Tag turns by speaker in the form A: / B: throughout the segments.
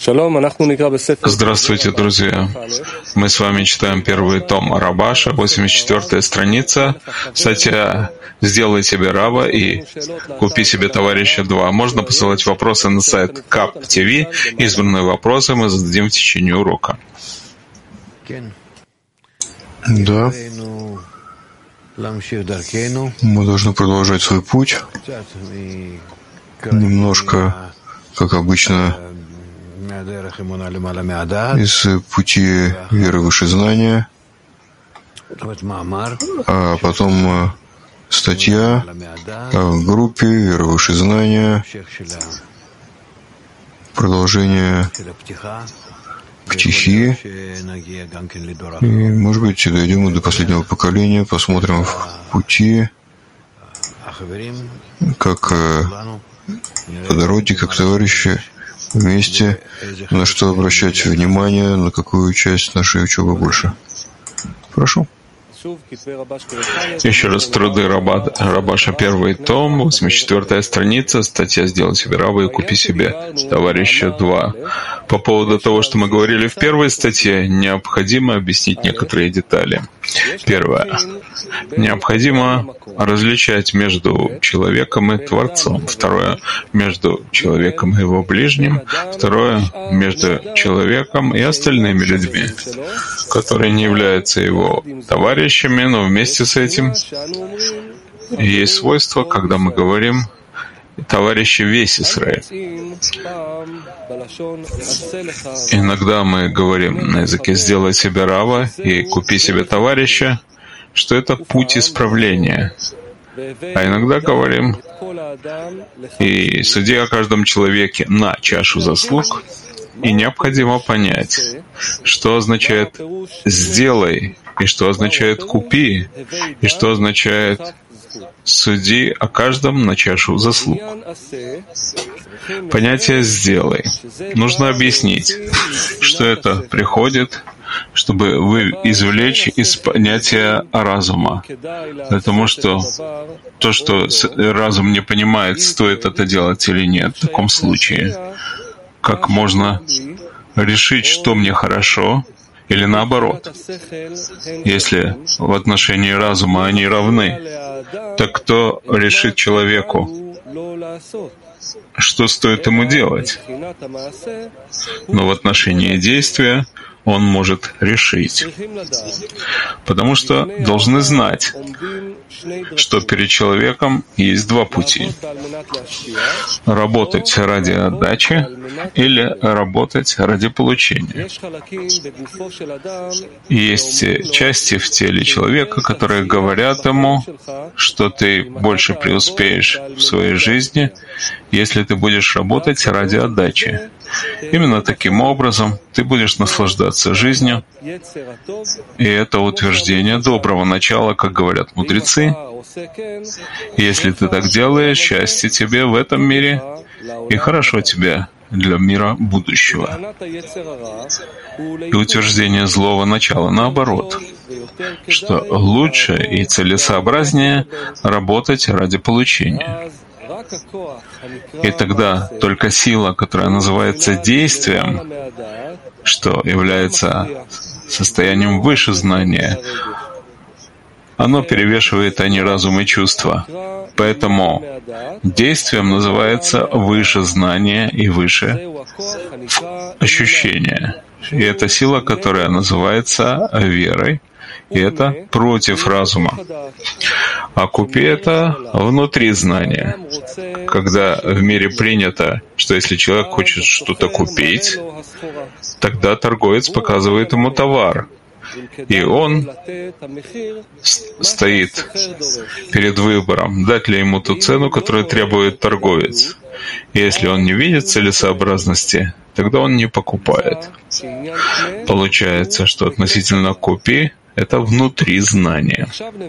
A: Здравствуйте, друзья. Мы с вами читаем первый том Рабаша, 84-я страница. Статья «Сделай себе раба и купи себе товарища 2». Можно посылать вопросы на сайт КАП ТВ. Избранные вопросы мы зададим в течение урока.
B: Да. Мы должны продолжать свой путь. Немножко, как обычно, из пути веры выше знания, а потом статья в группе веры выше знания, продолжение птихи, и, может быть, дойдем до последнего поколения, посмотрим в пути, как по дороге, как товарищи, вместе, на что обращать внимание, на какую часть нашей учебы больше. Прошу.
A: Еще раз труды Рабаша, первый том, 84-я страница, статья «Сделай себе раба и купи себе товарища 2». По поводу того, что мы говорили в первой статье, необходимо объяснить некоторые детали. Первое. Необходимо различать между человеком и Творцом. Второе. Между человеком и его ближним. Второе. Между человеком и остальными людьми, которые не являются его товарищами, но вместе с этим есть свойство, когда мы говорим «товарищи весь Израиль». Иногда мы говорим на языке «сделай себе раба и купи себе товарища», что это путь исправления. А иногда говорим «и суди о каждом человеке на чашу заслуг». И необходимо понять, что означает «сделай», и что означает «купи», и что означает «суди о каждом на чашу заслуг». Понятие «сделай». Нужно объяснить, что это приходит, чтобы извлечь из понятия разума. Потому что то, что разум не понимает, стоит это делать или нет, в таком случае, как можно решить, что мне хорошо, или наоборот. Если в отношении разума они равны, так кто решит человеку, что стоит ему делать? Но в отношении действия он может решить. Потому что должны знать, что перед человеком есть два пути. Работать ради отдачи или работать ради получения. И есть части в теле человека, которые говорят ему, что ты больше преуспеешь в своей жизни, если ты будешь работать ради отдачи. Именно таким образом ты будешь наслаждаться жизнью, и это утверждение доброго начала, как говорят мудрецы. Если ты так делаешь, счастье тебе в этом мире, и хорошо тебе для мира будущего. И утверждение злого начала наоборот, что лучше и целесообразнее работать ради получения. И тогда только сила, которая называется действием, что является состоянием выше знания, оно перевешивает они разум и чувства. Поэтому действием называется выше знания и выше ощущения. И это сила, которая называется верой, и это против разума. А купи — это внутри знания. Когда в мире принято, что если человек хочет что-то купить, тогда торговец показывает ему товар. И он стоит перед выбором, дать ли ему ту цену, которую требует торговец. И если он не видит целесообразности, тогда он не покупает. Получается, что относительно «купи» — это внутри знания.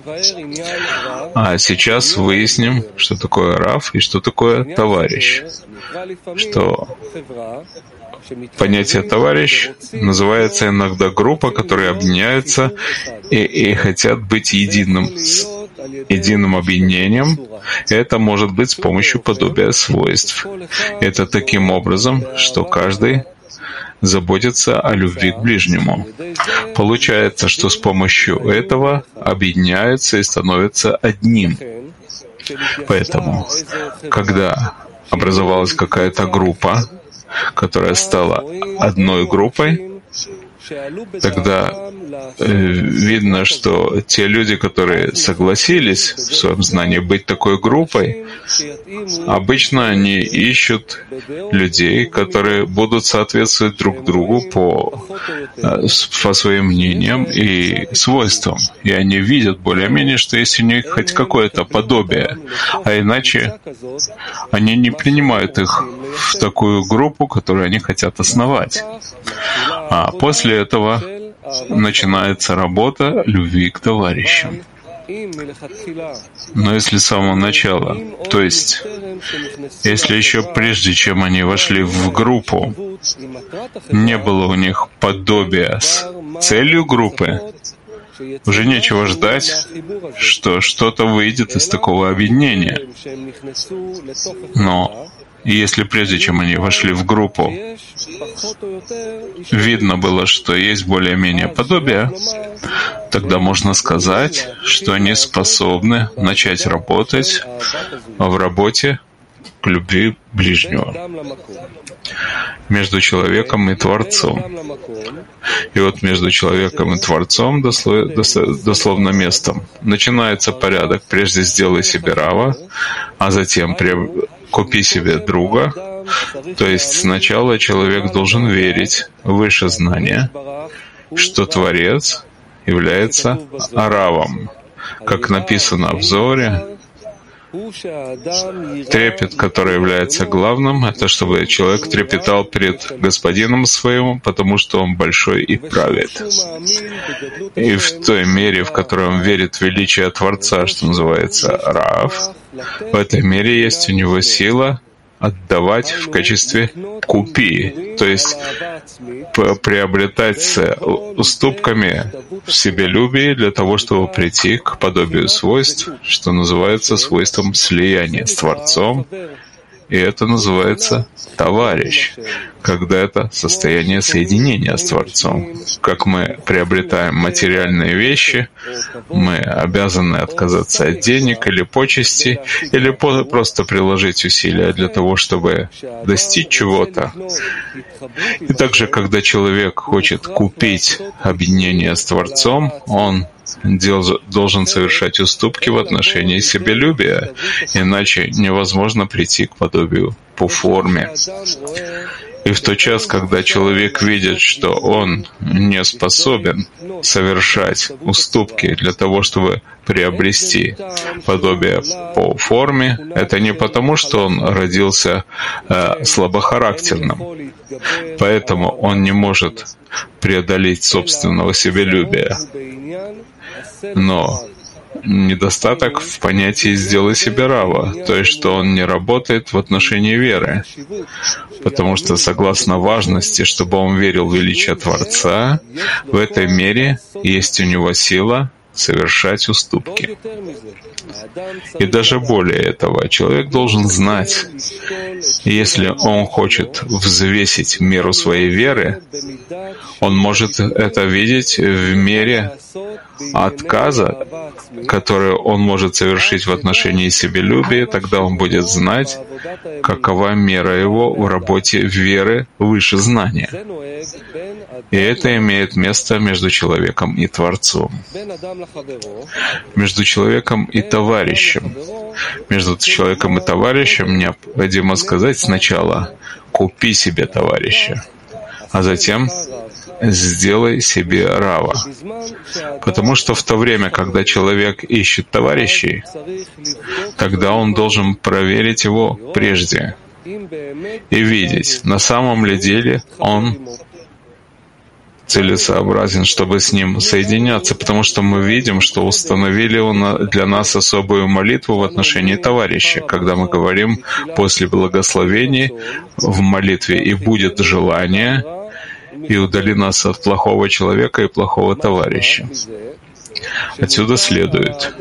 A: А сейчас выясним, что такое рав и что такое товарищ. Что понятие «товарищ» называется иногда группа, которые объединяются и хотят быть единым объединением. Это может быть с помощью подобия свойств. Это таким образом, что каждый заботиться о любви к ближнему. Получается, что с помощью этого объединяются и становятся одним. Поэтому, когда образовалась какая-то группа, которая стала одной группой, тогда видно, что те люди, которые согласились в своем знании быть такой группой, обычно они ищут людей, которые будут соответствовать друг другу по своим мнениям и свойствам. И они видят более-менее, что есть у них хоть какое-то подобие, а иначе они не принимают их в такую группу, которую они хотят основать. А после этого начинается работа любви к товарищам. Но если с самого начала, то есть, если еще прежде, чем они вошли в группу, не было у них подобия с целью группы, уже нечего ждать, что что-то выйдет из такого объединения. Но если прежде, чем они вошли в группу, видно было, что есть более-менее подобие, тогда можно сказать, что они способны начать работать в работе к любви ближнего между человеком и Творцом. И вот между человеком и Творцом, дословно местом, начинается порядок. Прежде сделай себе рава, а затем купи себе друга. То есть сначала человек должен верить выше знания, что Творец является равом. Как написано в Зоре, трепет, который является главным, это чтобы человек трепетал перед Господином своим, потому что он большой и правит. И в той мере, в которой он верит в величие Творца, что называется Рав, в этой мере есть у него сила отдавать в качестве купи, то есть приобретать с уступками в себелюбии для того, чтобы прийти к подобию свойств, что называется свойством слияния с Творцом, и это называется товарищ, когда это состояние соединения с Творцом. Как мы приобретаем материальные вещи, мы обязаны отказаться от денег или почестей, или просто приложить усилия для того, чтобы достичь чего-то. И также, когда человек хочет купить объединение с Творцом, он должен совершать уступки в отношении себелюбия, иначе невозможно прийти к подобию по форме. И в тот час, когда человек видит, что он не способен совершать уступки для того, чтобы приобрести подобие по форме, это не потому, что он родился слабохарактерным, поэтому он не может преодолеть собственного себелюбия. Но недостаток в понятии «сделай себе рава», то есть что он не работает в отношении веры, потому что согласно важности, чтобы он верил в величие Творца, в этой мере есть у него сила совершать уступки. И даже более этого, человек должен знать, если он хочет взвесить меру своей веры, он может это видеть в мере отказа, который он может совершить в отношении себелюбия, тогда он будет знать, какова мера его в работе веры выше знания. И это имеет место между человеком и Творцом, между человеком и товарищем. Между человеком и товарищем необходимо сказать сначала «купи себе товарища», а затем «сделай себе рава». Потому что в то время, когда человек ищет товарищей, тогда он должен проверить его прежде и видеть, на самом ли деле он целесообразен, чтобы с ним соединяться, потому что мы видим, что установили он для нас особую молитву в отношении товарища, когда мы говорим после благословений в молитве «И будет желание, и удали нас от плохого человека и плохого товарища». Отсюда следует,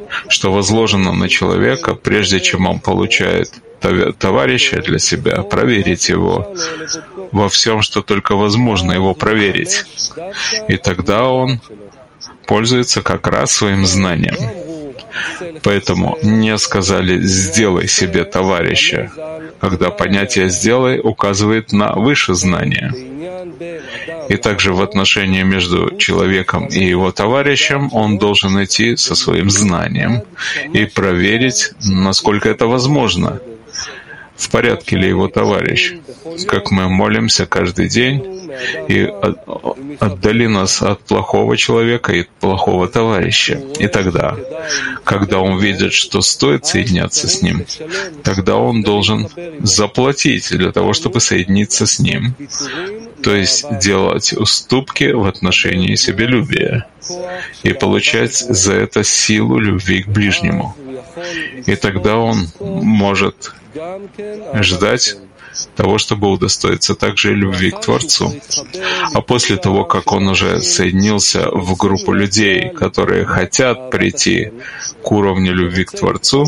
A: что возложено на человека, прежде чем он получает товарища для себя, проверить его во всем, что только возможно его проверить. И тогда он пользуется как раз своим знанием. Поэтому не сказали «сделай себе товарища», когда понятие «сделай» указывает на выше знание. И также в отношении между человеком и его товарищем он должен идти со своим знанием и проверить, насколько это возможно, в порядке ли его товарищ, как мы молимся каждый день, и отдали нас от плохого человека и плохого товарища. И тогда, когда он видит, что стоит соединяться с ним, тогда он должен заплатить для того, чтобы соединиться с ним. То есть делать уступки в отношении себелюбия и получать за это силу любви к ближнему. И тогда он может ждать того, чтобы удостоиться также любви к Творцу. А после того, как он уже соединился в группу людей, которые хотят прийти к уровню любви к Творцу,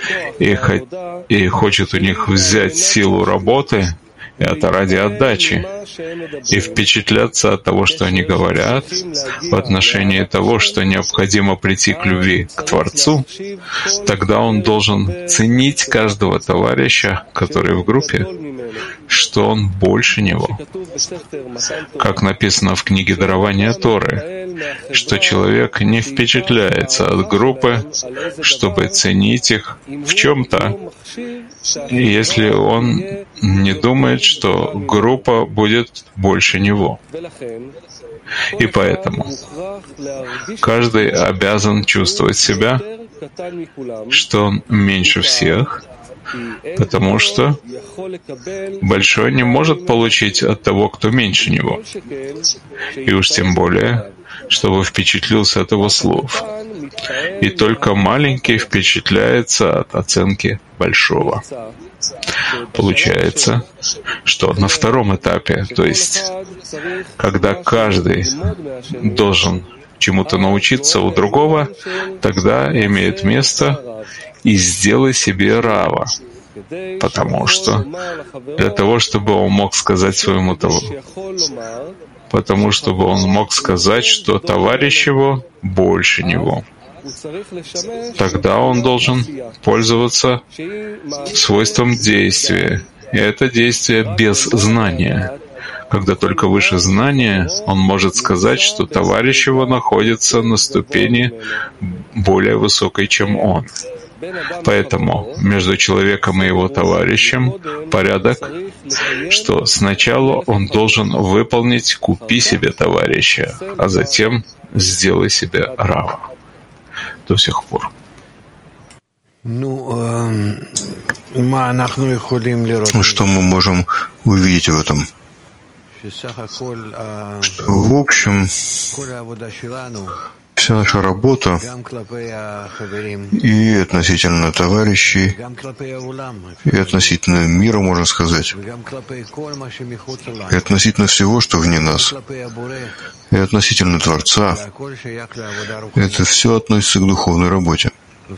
A: и хочет у них взять силу работы, это ради отдачи, и впечатляться от того, что они говорят, в отношении того, что необходимо прийти к любви к Творцу, тогда он должен ценить каждого товарища, который в группе, что он больше него. Как написано в книге дарования Торы, что человек не впечатляется от группы, чтобы ценить их в чем-то, если он не думает, что группа будет больше него. И поэтому каждый обязан чувствовать себя, что он меньше всех, потому что большой не может получить от того, кто меньше него. И уж тем более, чтобы впечатлился от его слов. И только маленький впечатляется от оценки большого. Получается, что на втором этапе, то есть, когда каждый должен чему-то научиться у другого, тогда имеет место «и сделай себе рава». Потому что для того, чтобы он мог сказать своему потому чтобы он мог сказать, что товарищ его больше него. Тогда он должен пользоваться свойством действия. И это действие без знания. Когда только выше знания, он может сказать, что товарищ его находится на ступени более высокой, чем он. Поэтому между человеком и его товарищем порядок, что сначала он должен выполнить «купи себе товарища», а затем «сделай себе рава». До сих пор.
B: Что мы можем увидеть в этом? Что, в общем, вся наша работа и относительно товарищей, и относительно мира, можно сказать, и относительно всего, что вне нас, и относительно Творца, это все относится к духовной работе.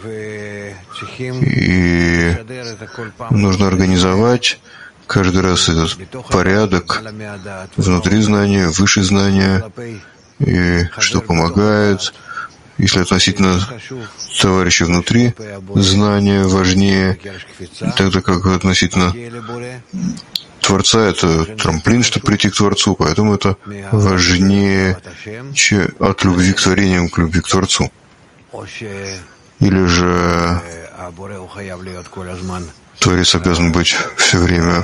B: И нужно организовать каждый раз этот порядок внутри знания, выше знания, и что помогает, если относительно товарища внутри знания важнее, тогда как относительно Творца это трамплин, чтобы прийти к Творцу, поэтому это важнее от любви к творениям к любви к Творцу. Или же Творец обязан быть все время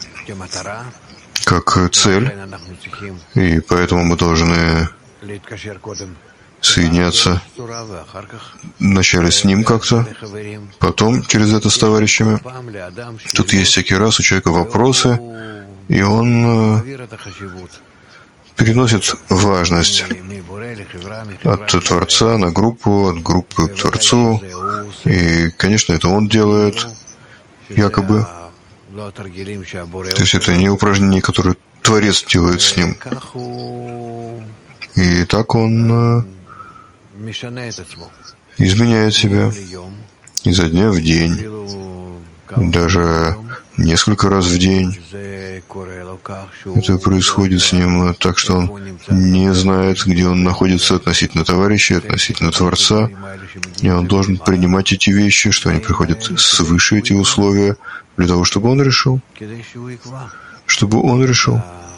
B: как цель, и поэтому мы должны соединяться вначале с ним как-то, потом через это с товарищами. Тут есть всякий раз у человека вопросы, и он переносит важность от Творца на группу, от группы к Творцу. И, конечно, это он делает, якобы. То есть это не упражнение, которое Творец делает с ним. И так он изменяет себя изо дня в день, даже несколько раз в день. Это происходит с ним так, что он не знает, где он находится относительно товарища, относительно Творца, и он должен принимать эти вещи, что они приходят свыше, эти условия, для того, чтобы он решил. Чтобы он решил,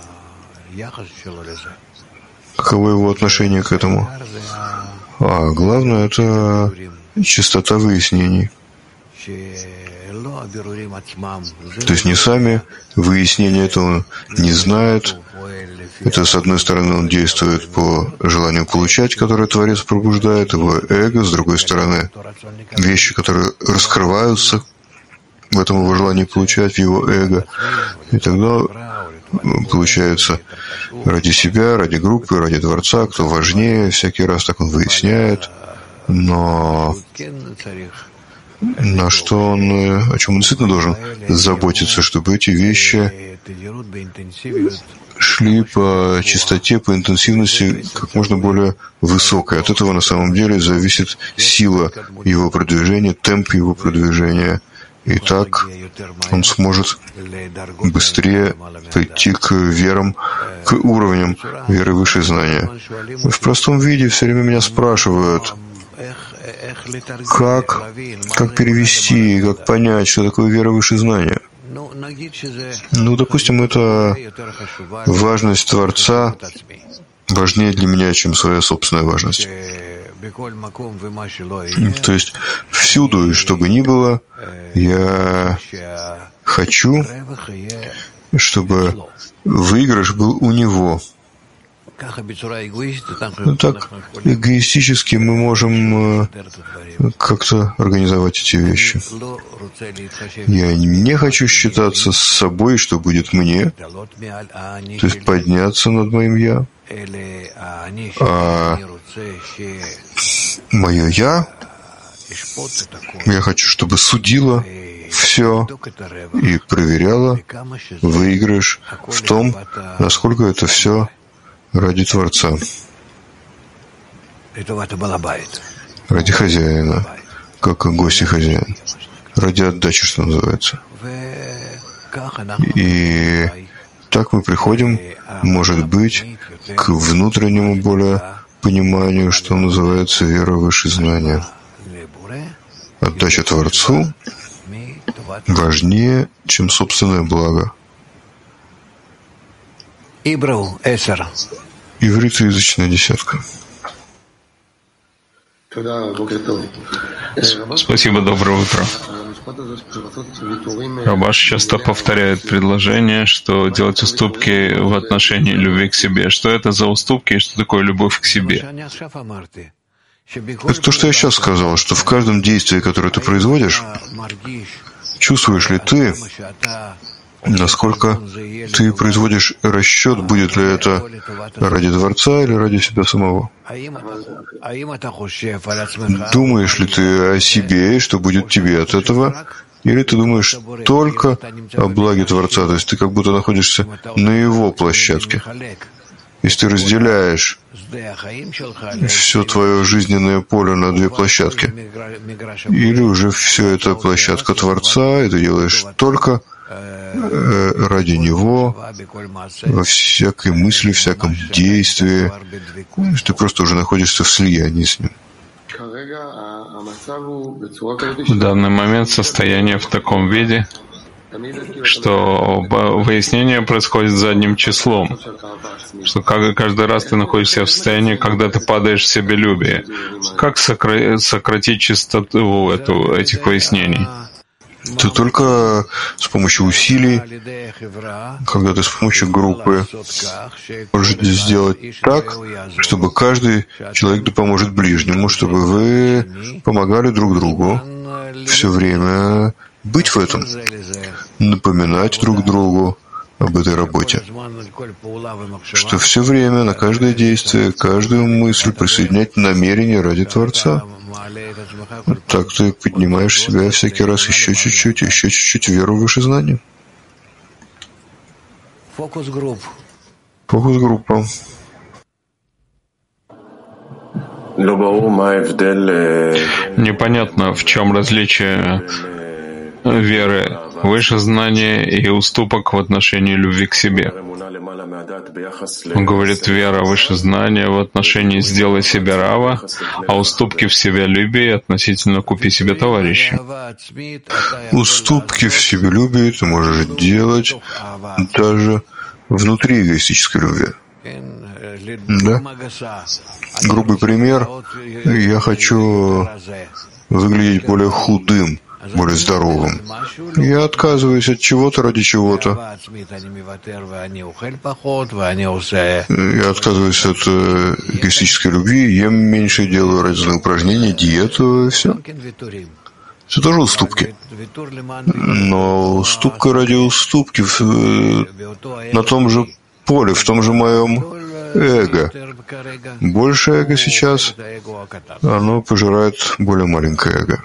B: каково его отношение к этому. А главное — это чистота выяснений. То есть не сами выяснения этого не знают. Это, с одной стороны, он действует по желанию получать, которое Творец пробуждает, его эго, с другой стороны, вещи, которые раскрываются в этом его желании получать, в его эго. И тогда получается ради себя, ради группы, ради Творца, кто важнее, всякий раз так он выясняет. Но на что он, о чем он действительно должен заботиться, чтобы эти вещи шли по частоте, по интенсивности как можно более высокой. От этого на самом деле зависит сила его продвижения, темп его продвижения. И так он сможет быстрее прийти к верам, к уровням веры выше знания. В простом виде все время меня спрашивают, как перевести, как понять, что такое вера выше знания. Ну, допустим, это важность Творца важнее для меня, чем своя собственная важность. То есть всюду, и что бы ни было, я хочу, чтобы выигрыш был у него. Так эгоистически мы можем как-то организовать эти вещи. Я не хочу считаться с собой, что будет мне, то есть подняться над моим «я», а мое «я» хочу, чтобы судило все и проверяло выигрыш в том, насколько это все ради Творца, ради хозяина, как гость и хозяин, ради отдачи, что называется. И так мы приходим, может быть, к внутреннему более пониманию, что называется вера выше знания. Отдача Творцу важнее, чем собственное благо. Ивритоязычная десятка.
A: Спасибо, доброе утро. Рабаш часто повторяет предложение, что делать уступки в отношении любви к себе. Что это за уступки и что такое любовь к себе?
B: Это то, что я сейчас сказал, что в каждом действии, которое ты производишь, чувствуешь ли ты, насколько ты производишь расчет, будет ли это ради Творца или ради себя самого? Думаешь ли ты о себе, что будет тебе от этого, или ты думаешь только о благе Творца, то есть ты как будто находишься на его площадке? Если ты разделяешь все твое жизненное поле на две площадки, или уже все это площадка Творца, и ты делаешь только ради Него, во всякой мысли, всяком действии, ты просто уже находишься в слиянии с Ним.
A: В данный момент состояние в таком виде, что выяснение происходит задним числом, что каждый раз ты находишься в состоянии, когда ты падаешь в себелюбие. Как сократить частоту этих выяснений?
B: Ты только с помощью усилий, когда ты с помощью группы можешь сделать так, чтобы каждый человек поможет ближнему, чтобы вы помогали друг другу все время быть в этом, напоминать друг другу об этой работе, что все время, на каждое действие, каждую мысль присоединять намерение ради Творца. Так ты поднимаешь себя всякий раз еще чуть-чуть веру выше знания. Фокус-группа.
A: Непонятно, в чем различие веры выше знания и уступок в отношении любви к себе. Он говорит, вера выше знания в отношении «сделай себя рава», а уступки в себялюбии относительно «купи себе товарища».
B: Уступки в себялюбии ты можешь делать даже внутри эгоистической любви. Да? Грубый пример. Я хочу выглядеть более худым, более здоровым. Я отказываюсь от чего-то ради чего-то. Я отказываюсь от эгоистической любви, ем меньше, делаю разные упражнения, диету, и все. Это тоже уступки. Но уступка ради уступки на том же поле, в том же моем эго. Больше эго сейчас, оно пожирает более маленькое эго.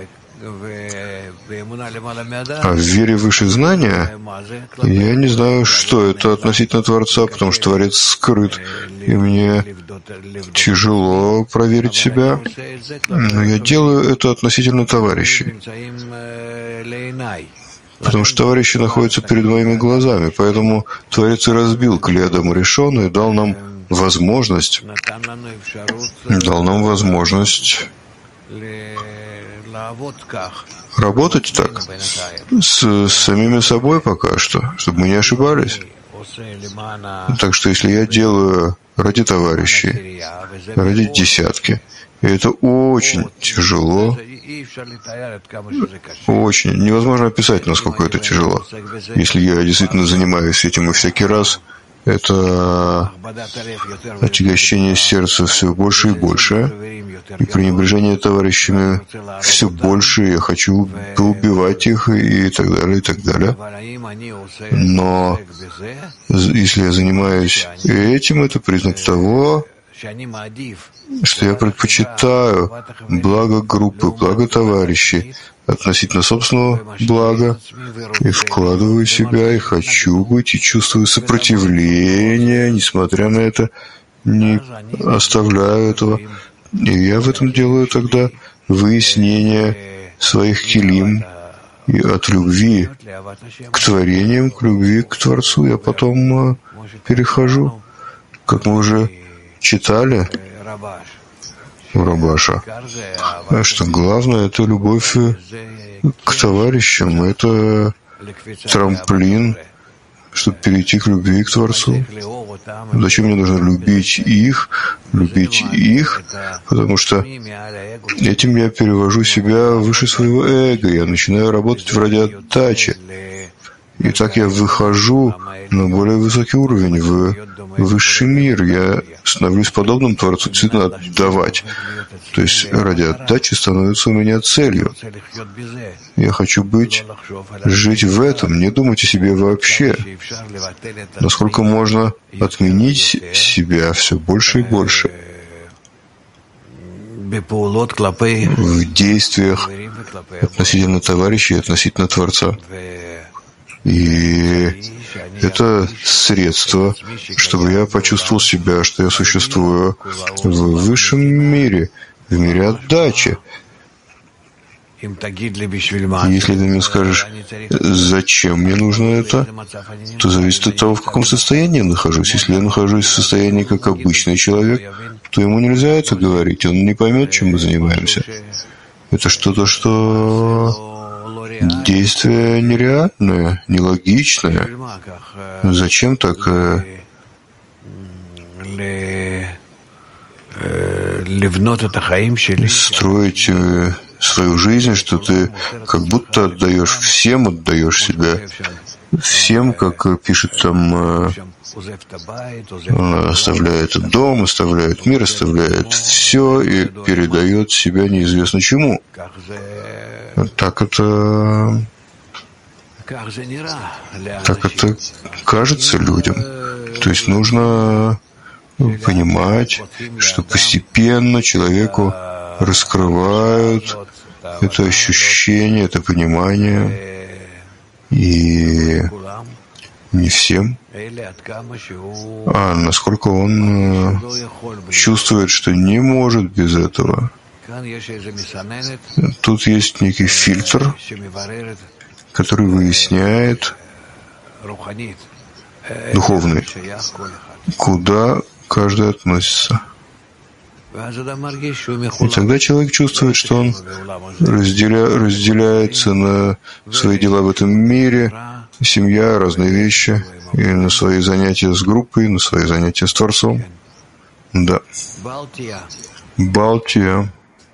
B: А в вере выше знания я не знаю, что это относительно Творца, потому что Творец скрыт, и мне тяжело проверить себя, но я делаю это относительно товарищей. Потому что товарищи находятся перед моими глазами, поэтому Творец и разбил клей Адама Ришона и дал нам возможность работать так, с самими собой пока что, чтобы мы не ошибались. Так что если я делаю ради товарищей, ради десятки, и это очень тяжело, очень невозможно описать, насколько это тяжело. Если я действительно занимаюсь этим и всякий раз, это отягощение сердца все больше и больше, и пренебрежение товарищами все больше, я хочу убивать их и так далее, и так далее. Но если я занимаюсь этим, это признак того, что я предпочитаю благо группы, благо товарищей относительно собственного блага, и вкладываю себя, и хочу быть, и чувствую сопротивление, несмотря на это, не оставляю этого. И я в этом делаю тогда выяснение своих килим, и от любви к творениям, к любви к Творцу я потом перехожу, как мы уже читали у Рабаша, что главное — это любовь к товарищам, это трамплин, чтобы перейти к любви к Творцу. Зачем мне нужно любить их, потому что этим я перевожу себя выше своего эго, я начинаю работать ради отдачи. И так я выхожу на более высокий уровень, в высший мир. Я становлюсь подобным Творцу, действительно отдавать. То есть ради отдачи становится у меня целью. Я хочу жить в этом, не думать о себе вообще. Насколько можно отменить себя все больше и больше в действиях относительно товарищей, относительно Творца. И это средство, чтобы я почувствовал себя, что я существую в высшем мире, в мире отдачи. Если ты мне скажешь, зачем мне нужно это, то зависит от того, в каком состоянии я нахожусь. Если я нахожусь в состоянии как обычный человек, то ему нельзя это говорить, он не поймет, чем мы занимаемся. Это что-то, что действие нереальное, нелогичное. Зачем так строить свою жизнь, что ты как будто отдаешь себя всем, как пишет там, оставляет дом, оставляет мир, оставляет все и передает себя неизвестно чему. Так это кажется людям. То есть нужно понимать, что постепенно человеку раскрывают это ощущение, это понимание. И не всем, а насколько он чувствует, что не может без этого. Тут есть некий фильтр, который выясняет духовный, куда каждый относится. И тогда человек чувствует, что он разделяется на свои дела в этом мире, семья, разные вещи, и на свои занятия с группой, на свои занятия с Творцом. Да. Балтия.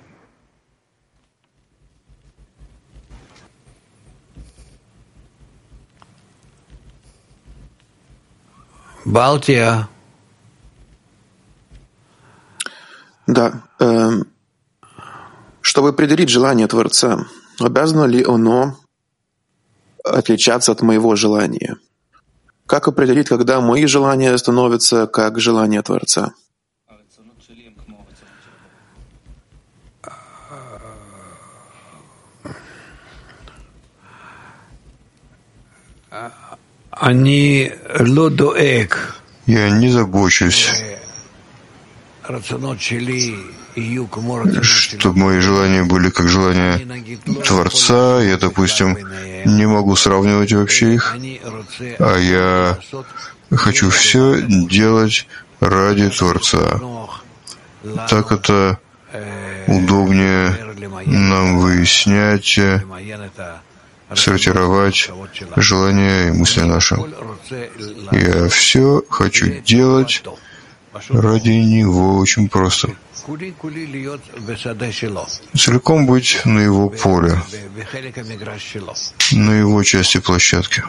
C: Балтия.
D: Да. Чтобы определить желание Творца, обязано ли оно отличаться от моего желания? Как определить, когда мои желания становятся как желание Творца?
B: Я не забочусь, чтобы мои желания были как желания Творца. Я, допустим, не могу сравнивать вообще их, а я хочу все делать ради Творца. Так это удобнее нам выяснять, сортировать желания и мысли наши. Я все хочу делать ради Него, очень просто. Целиком быть на Его поле, на Его части площадки.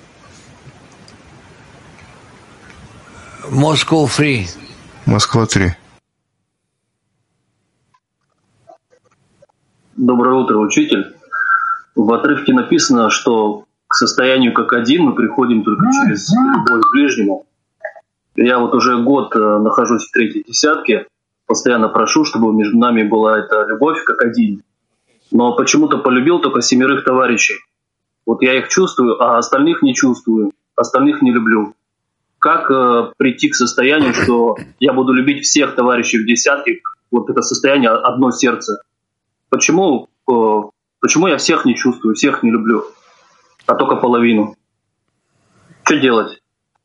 B: Москва 3.
E: Доброе утро, учитель. В отрывке написано, что к состоянию как один мы приходим только через любовь к ближнему. Я вот уже год нахожусь в третьей десятке, постоянно прошу, чтобы между нами была эта любовь как один. Но почему-то полюбил только 7 товарищей. Вот я их чувствую, а остальных не чувствую, остальных не люблю. Как прийти к состоянию, что я буду любить всех товарищей в десятке, вот это состояние одно сердце? Почему я всех не чувствую, всех не люблю, а только половину? Что делать?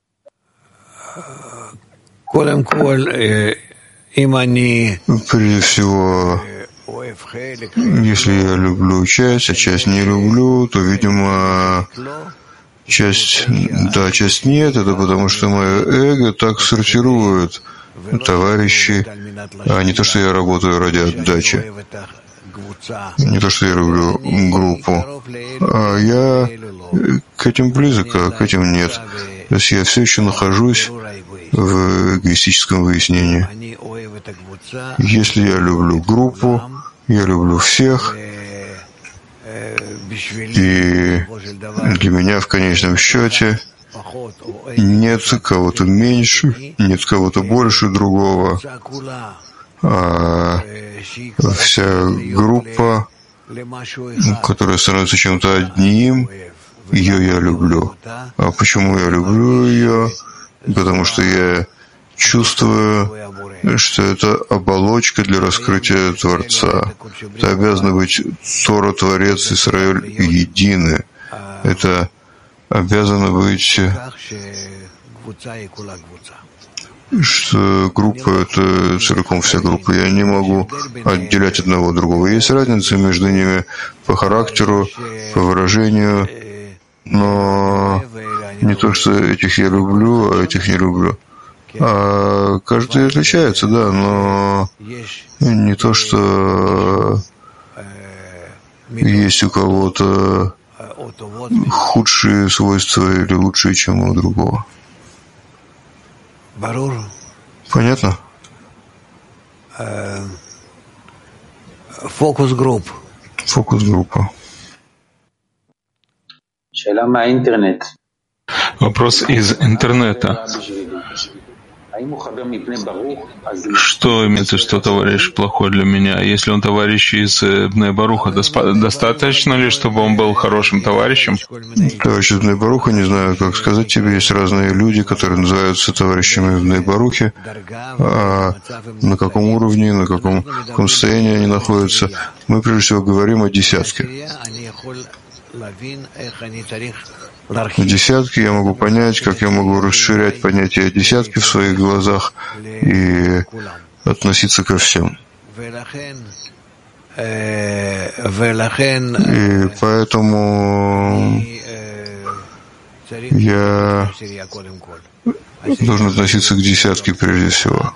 B: Прежде всего, если я люблю часть, а часть не люблю, то, видимо, часть да, часть нет. Это потому, что мое эго так сортирует товарищи, а не то, что я работаю ради отдачи. Не то, что я люблю группу, а я к этим близок, а к этим нет. То есть я все еще нахожусь в эгоистическом выяснении. Если я люблю группу, я люблю всех, и для меня в конечном счете нет кого-то меньше, нет кого-то больше другого, а вся группа, которая становится чем-то одним, ее я люблю. А почему я люблю ее? Потому что я чувствую, что это оболочка для раскрытия Творца. Это обязано быть Тора, Творец, Исраэль едины. Это обязано быть, что группа — это целиком вся группа. Я не могу отделять одного от другого. Есть разница между ними по характеру, по выражению, но не то, что этих я люблю, а этих не люблю. А каждый отличается, да, но не то, что есть у кого-то худшие свойства или лучшие, чем у другого. Понятно? Фокус-группа.
A: Вопрос из интернета. Что имеется, что товарищ плохой для меня? Если он товарищ из Бней Баруха, достаточно ли, чтобы он был хорошим товарищем?
B: Товарищ из Бней Баруха, не знаю, как сказать тебе, есть разные люди, которые называются товарищами в Бней Барухе, а на каком уровне, на каком состоянии они находятся. Мы прежде всего говорим о десятке. В десятке я могу понять, как я могу расширять понятие десятки в своих глазах и относиться ко всем. И поэтому я должен относиться к десятке прежде всего.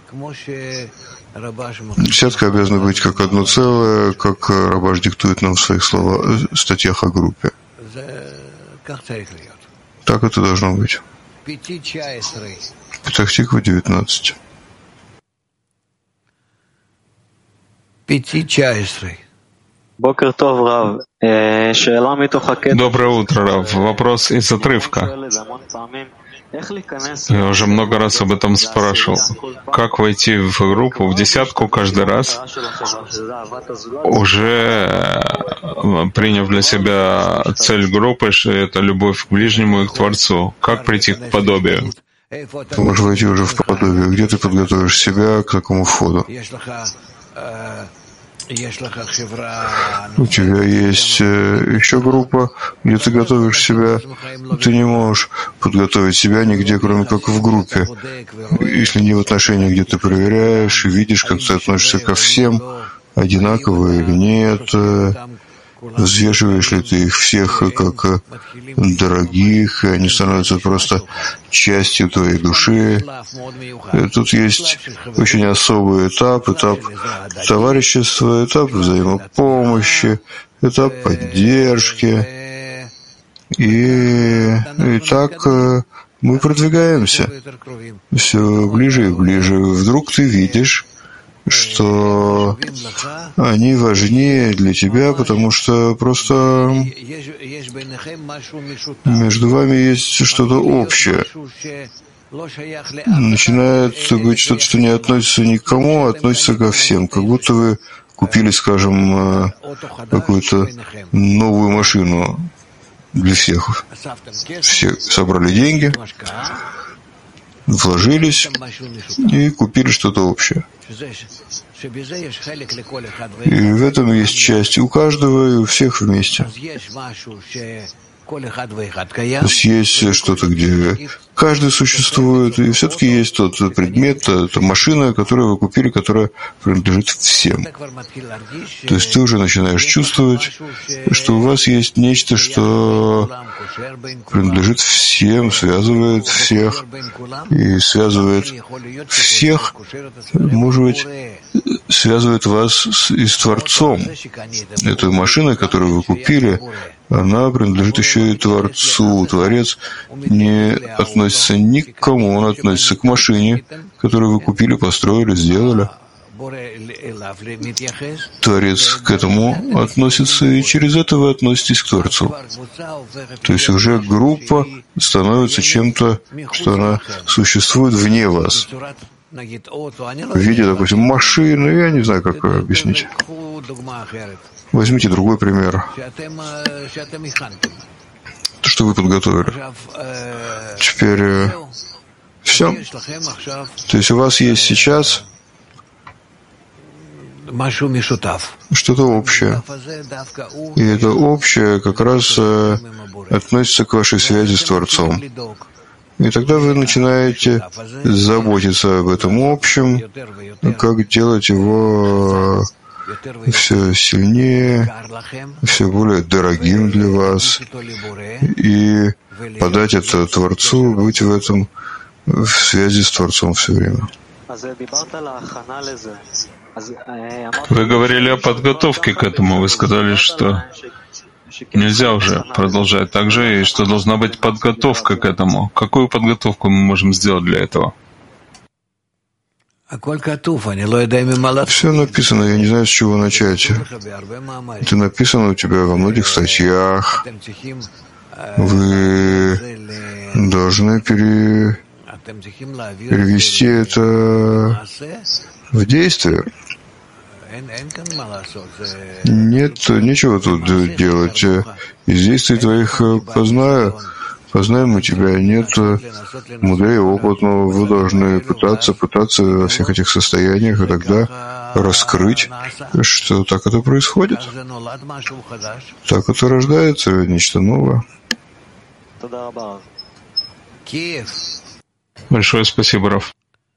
B: Десятка обязана быть как одно целое, как Рабаш диктует нам в своих статьях о группе. Так это должно быть. Петах-Тиква, 19.
A: Доброе утро, Рав. Вопрос из отрывка. Я уже много раз об этом спрашивал. Как войти в группу, в десятку каждый раз, уже приняв для себя цель группы, что это любовь к ближнему и к Творцу? Как прийти к подобию?
B: Ты можешь войти уже в подобие. Где ты подготовишь себя к такому входу? У тебя есть еще группа, где ты готовишь себя. Ты не можешь подготовить себя нигде, кроме как в группе. Если не в отношении, где ты проверяешь и видишь, как ты относишься ко всем, одинаково или нет, взвешиваешь ли ты их всех как дорогих, и они становятся просто частью твоей души. И тут есть очень особый этап товарищества, этап взаимопомощи, этап поддержки. И так мы продвигаемся все ближе и ближе. Вдруг ты видишь, что они важнее для тебя, потому что просто между вами есть что-то общее. Начинает быть что-то, что не относится ни к кому, а относится ко всем. Как будто вы купили, скажем, какую-то новую машину для всех. Все собрали деньги, вложились и купили что-то общее. И в этом есть часть у каждого и у всех вместе. То есть есть что-то, где каждый существует, и все-таки есть тот предмет, та машина, которую вы купили, которая принадлежит всем. То есть ты уже начинаешь чувствовать, что у вас есть нечто, что принадлежит всем, связывает всех, и связывает всех, может быть, связывает вас и с Творцом. Эта машина, которую вы купили, она принадлежит еще и Творцу. Творец не относится ни к кому, он относится к машине, которую вы купили, построили, сделали. Творец к этому относится, и через это вы относитесь к Творцу. То есть уже группа становится чем-то, что она существует вне вас. В виде, допустим, машины, я не знаю, как объяснить. Возьмите другой пример. То, что вы подготовили. Теперь все. То есть у вас есть сейчас что-то общее. И это общее как раз относится к вашей связи с Творцом. И тогда вы начинаете заботиться об этом общем, как делать его все сильнее, все более дорогим для вас, и подать это Творцу, быть в этом, в связи с Творцом все время.
A: Вы говорили о подготовке к этому. Вы сказали, что нельзя уже продолжать так же, и что должна быть подготовка к этому. Какую подготовку мы можем сделать для этого?
B: Все написано, я не знаю, с чего начать. Это написано у тебя во многих статьях. Вы должны перевести это в действие. Нет, нечего тут делать. Из действий твоих познаем мы тебя. Нет мудрее опытного. Вы должны пытаться во всех этих состояниях, и тогда раскрыть, что так это происходит. Так это рождается нечто новое.
A: Большое спасибо, Раф.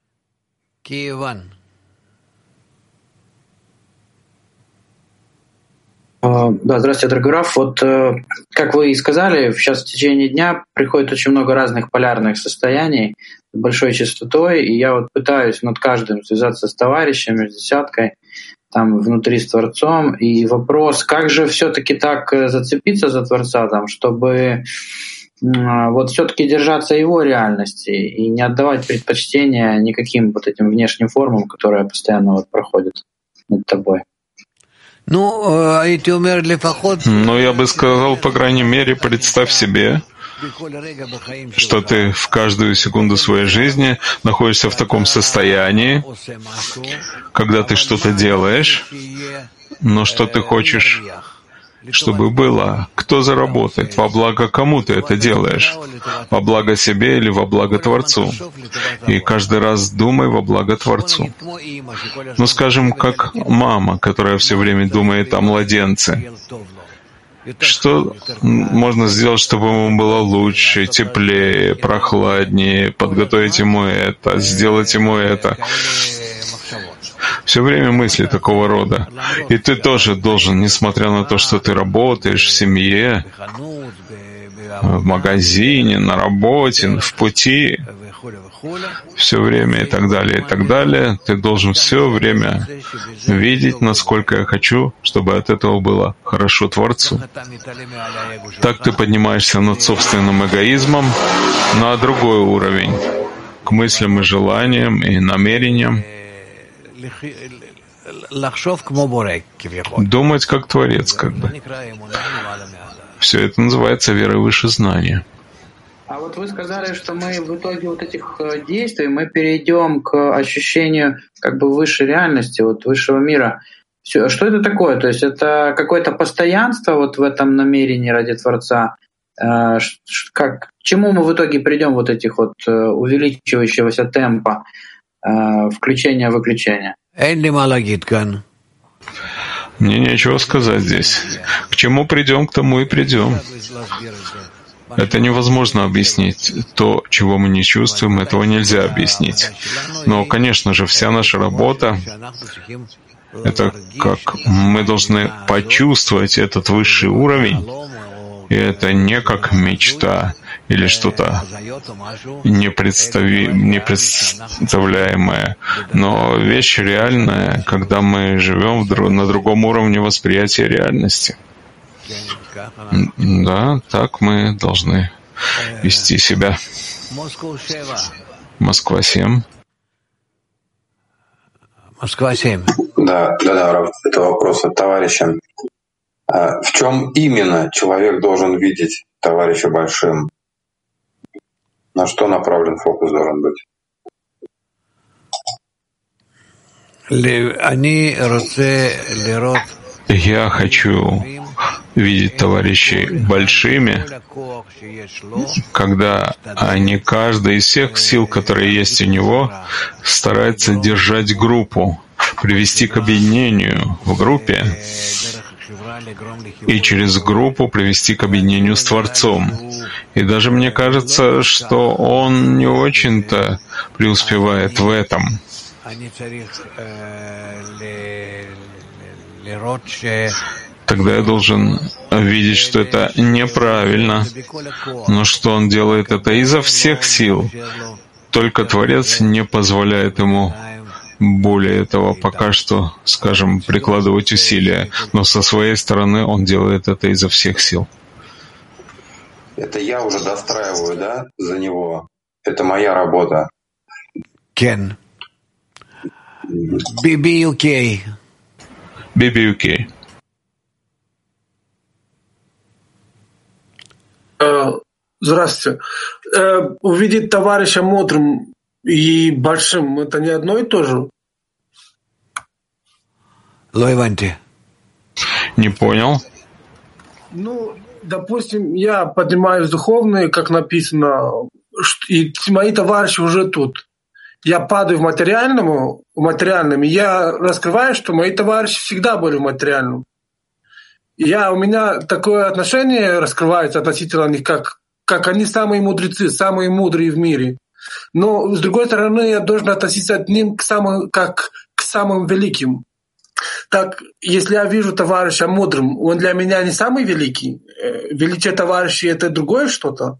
C: Да, здравствуйте, дорогой Раф. Вот, как вы и сказали, сейчас в течение дня приходит очень много разных полярных состояний с большой частотой, и я вот пытаюсь над каждым связаться с товарищами, с десяткой, там, внутри с Творцом. И вопрос, как же все-таки так зацепиться за Творца, там, чтобы вот все-таки держаться его реальности и не отдавать предпочтения никаким вот этим внешним формам, которые постоянно вот проходят над тобой.
A: Но я бы сказал, по крайней мере, представь себе, что ты в каждую секунду своей жизни находишься в таком состоянии, когда ты что-то делаешь, но что ты хочешь, чтобы было, кто заработает, во благо кому ты это делаешь, во благо себе или во благо Творцу. И каждый раз думай во благо Творцу. Ну, скажем, как мама, которая все время думает о младенце. Что можно сделать, чтобы ему было лучше, теплее, прохладнее, подготовить ему это, сделать ему это? Все время мысли такого рода. И ты тоже должен, несмотря на то, что ты работаешь в семье, в магазине, на работе, в пути, все время и так далее, ты должен все время видеть, насколько я хочу, чтобы от этого было хорошо Творцу. Так ты поднимаешься над собственным эгоизмом на другой уровень, к мыслям и желаниям и намерениям. Думать как Творец, как бы. Все это называется верой выше знания.
C: А вот вы сказали, что мы в итоге вот этих действий мы перейдем к ощущению как бы высшей реальности, вот высшего мира. Что это такое? То есть это какое-то постоянство вот в этом намерении ради Творца? К чему мы в итоге придем вот этих вот увеличивающегося темпа включения-выключения?
A: Мне нечего сказать здесь. К чему придем, к тому и придем. Это невозможно объяснить. То, чего мы не чувствуем, этого нельзя объяснить. Но, конечно же, вся наша работа — это как мы должны почувствовать этот высший уровень, и это не как мечта или что-то непредставляемое, но вещь реальная, когда мы живем на другом уровне восприятия реальности. Да, так мы должны вести себя. Москва 7.
F: Да, Раф, это вопрос от товарища. В чем именно человек должен видеть товарища большим? На что направлен фокус должен быть?
A: Я хочу видеть товарищей большими, когда они, каждый из всех сил, которые есть у него, старается держать группу, привести к объединению в группе и через группу привести к объединению с Творцом. И даже мне кажется, что он не очень-то преуспевает в этом. Тогда я должен видеть, что это неправильно, но что он делает это изо всех сил. Только Творец не позволяет ему более этого пока что, скажем, прикладывать усилия, но со своей стороны он делает это изо всех сил.
F: Это я уже достраиваю, да, за него? Это моя работа.
G: Кен. BBUK.
H: Здравствуйте. Увидеть товарища мудрым и большим — это не одно и то же?
A: Не понял.
H: Допустим, я поднимаюсь духовно, как написано, и мои товарищи уже тут. Я падаю в материальном, и я раскрываю, что мои товарищи всегда были в материальном. У меня такое отношение раскрывается относительно них, как они самые мудрецы, самые мудрые в мире. Но, с другой стороны, я должен относиться к ним как к самым великим. Так, если я вижу товарища мудрым, он для меня не самый великий? Величие товарища — это другое что-то?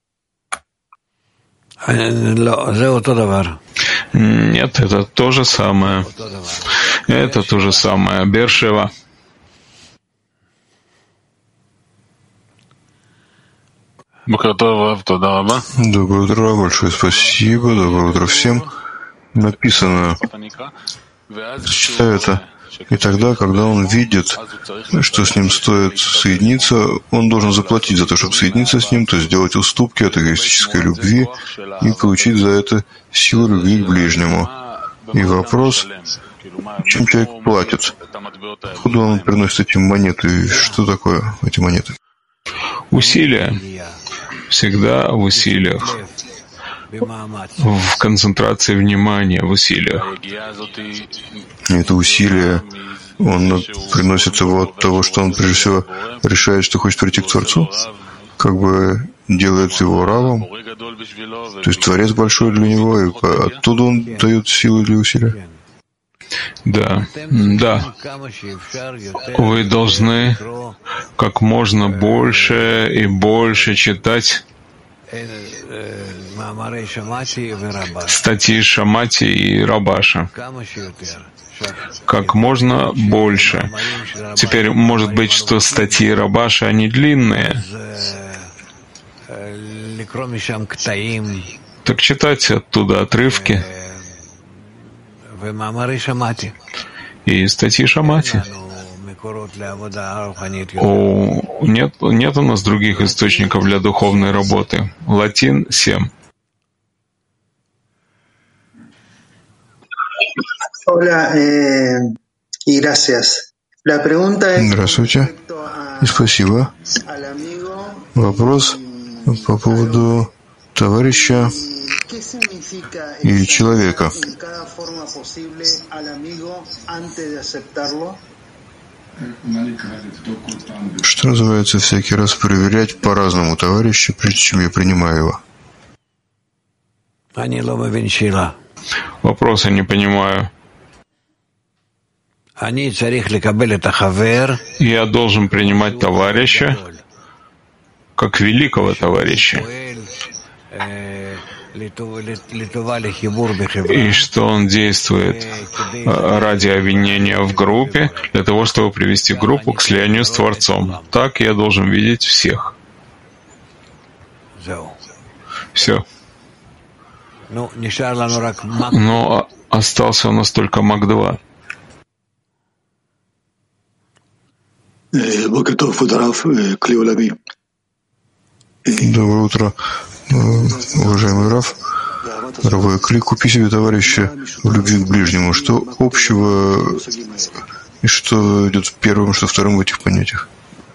A: Нет, это то же самое. Это то же самое. Бершева.
B: Доброе утро, большое спасибо, доброе утро всем. Написано, читаю это, и тогда, когда он видит, что с ним стоит соединиться, он должен заплатить за то, чтобы соединиться с ним, то есть сделать уступки от эгоистической любви и получить за это силу любви к ближнему. И вопрос, чем человек платит? Откуда он приносит эти монеты? Что такое эти монеты?
A: Усилия. Всегда в усилиях. В концентрации внимания в усилиях.
B: Это усилие, он приносит его от того, что он прежде всего решает, что хочет прийти к Творцу, как бы делает его равом. То есть Творец большой для него, и оттуда он дает силу для усилия.
A: Да. Вы должны как можно больше и больше читать статьи Шамати и Рабаша. Как можно больше. Теперь, может быть, что статьи Рабаша, они длинные. Так читать оттуда отрывки и статьи Шамати. Нет у нас других источников для духовной работы. Латин 7.
B: Здравствуйте и спасибо. Вопрос по поводу товарища и человека. Что называется, всякий раз проверять по-разному товарища, прежде чем я принимаю его?
A: Вопроса не понимаю. Я должен принимать товарища как великого товарища. И что он действует ради объединения в группе, для того, чтобы привести группу к слиянию с Творцом. Так я должен видеть всех. Все. Но остался у нас только Мак-2.
B: Доброе утро, уважаемый Рав. Равой Кли, купи себе товарища в любви к ближнему. Что общего и что идет первым, что вторым в этих понятиях?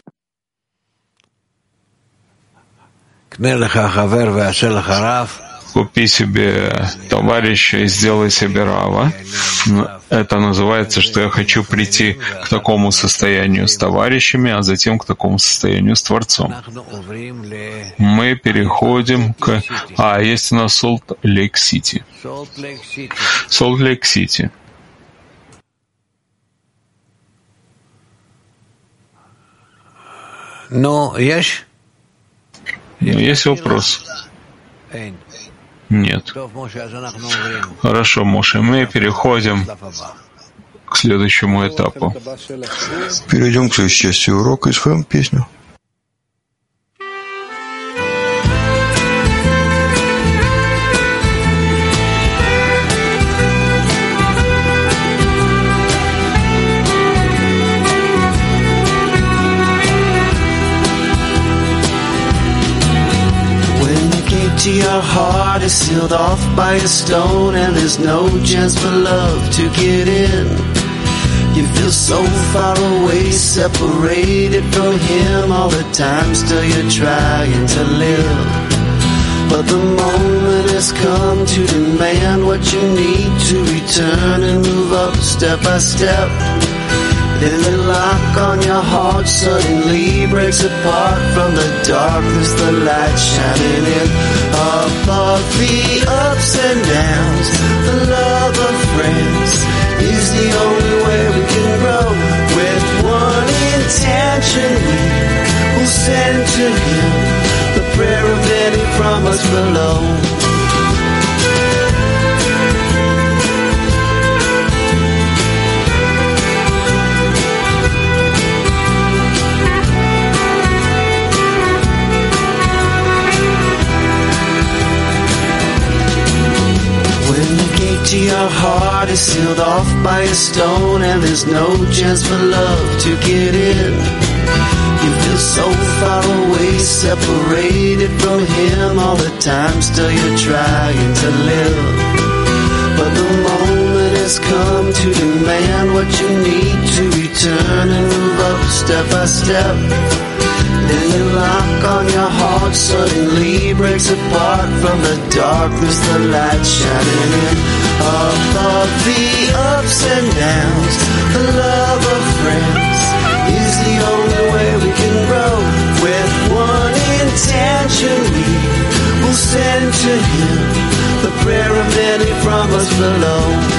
A: Купи себе товарища и сделай себе рава. Это называется, что я хочу прийти к такому состоянию с товарищами, а затем к такому состоянию с Творцом. Мы переходим к... есть у нас Солт-Лейк-Сити. Солт-Лейк-Сити. Есть вопрос? Нет. Хорошо, Моше, мы переходим к следующему этапу.
B: Перейдем к следующей части урока и споем песню.
I: When your heart is sealed off by a stone, and there's no chance for love to get in. You feel so far away, separated from him all the time, still you're trying to live. But the moment has come to demand what you need to return and move up step by step. Then the lock on your heart suddenly breaks apart. From the darkness, the light shining in. Above the ups and downs, the love of friends is the only way we can grow. With one intention, we will send to him the prayer of many from us below. To your heart is sealed off by a stone, and there's no chance for love to get in. You feel so far away, separated from him all the time, still you're trying to live. But the moment has come to demand what you need to return and move up step by step. Then the lock on your heart suddenly breaks apart. From the darkness, the light shining in. Above the ups and downs, the love of friends is the only way we can grow. With one intention, we will send to him the prayer of many from us below.